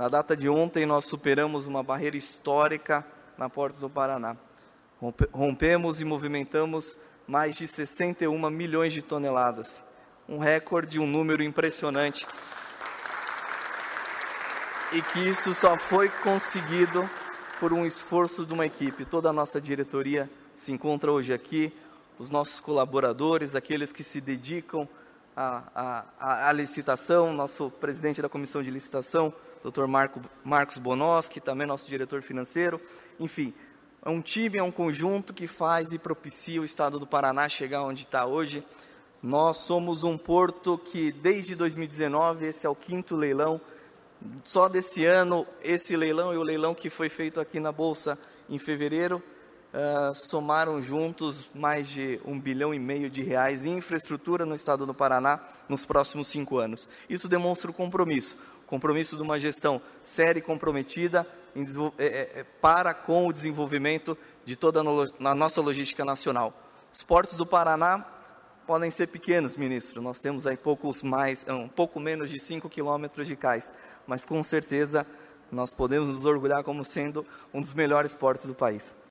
Na data de ontem, nós superamos uma barreira histórica na Portos do Paraná. Rompemos e movimentamos mais de 61 milhões de toneladas. Um recorde, um número impressionante. E que isso só foi conseguido por um esforço de uma equipe. Toda a nossa diretoria se encontra hoje aqui, os nossos colaboradores, aqueles que se dedicam à licitação, nosso presidente da comissão de licitação, Dr. Marcos Bonoski, também nosso diretor financeiro, enfim, é um time, é um conjunto que faz e propicia o Estado do Paraná chegar onde está hoje. Nós somos um porto que, desde 2019, esse é o 5º leilão, só desse ano, esse leilão e o leilão que foi feito aqui na Bolsa em fevereiro, somaram juntos mais de R$1,5 bilhão em infraestrutura no Estado do Paraná nos próximos 5 anos. Isso demonstra o compromisso de uma gestão séria e comprometida para com o desenvolvimento de toda a nossa logística nacional. Os portos do Paraná podem ser pequenos, ministro, nós temos aí um pouco menos de 5 quilômetros de cais, mas com certeza nós podemos nos orgulhar como sendo um dos melhores portos do país.